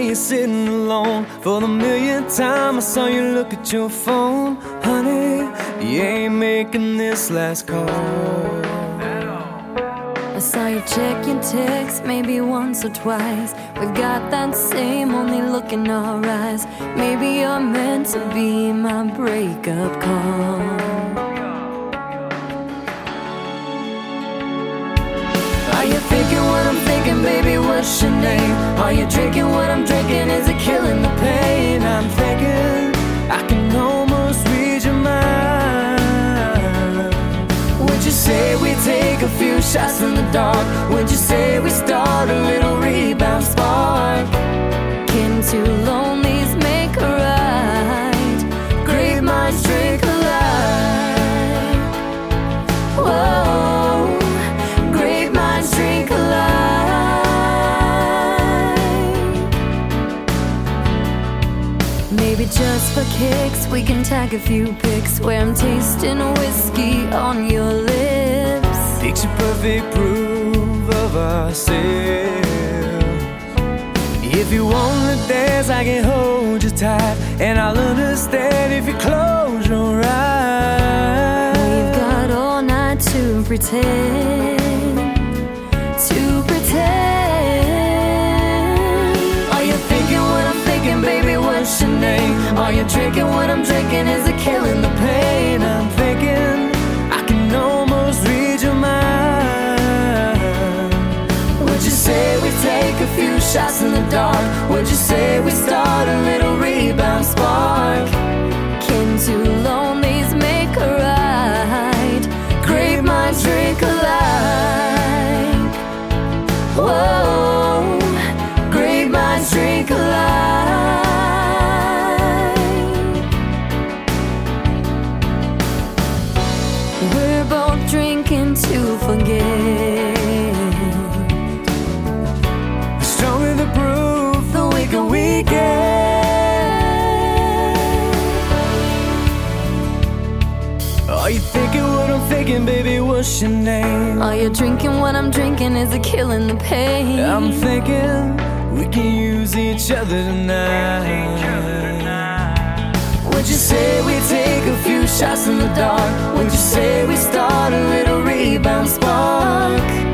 you're sitting alone. For the millionth time I saw you look at your phone. Honey, you ain't making this last call. I saw you check your text maybe once or twice. We've got that same only look in our eyes. Maybe you're meant to be my breakup call. Are you thinking what I'm thinking, baby, what's your name? Are you drinking what I'm drinking, is it killing the pain? I'm thinking I can almost read your mind. Would you say we take a few shots in the dark? Would you say we start a little rebound spark? Can two lonelies make a right? Great minds drink alike. Whoa, great minds drink alike. Maybe just for kicks we can tag a few pics where I'm tasting whiskey on your lips. Picture perfect proof of ourselves. If you wanna dance, I can hold you tight, and I'll understand if you close your eyes. We've got all night to pretend, to pretend. Are you thinking what I'm thinking, baby, what's your name? Are you drinking what I'm drinking, is it killing the pain? I'm thinking I can almost read your mind. Would you say we take a few shots in the dark? Would you say we start a little rebound spark? Can two lonelies make a right? Great minds drink alike. Whoa, great minds drink alike. We're both drinking to forget. The stronger the proof, the weaker we get. Are you thinking what I'm thinking, baby, what's your name? Are you drinking what I'm drinking, is it killing the pain? I'm thinking we can use each other tonight. Would you say we take a few shots in the dark? Would you say we start a little rebound spark?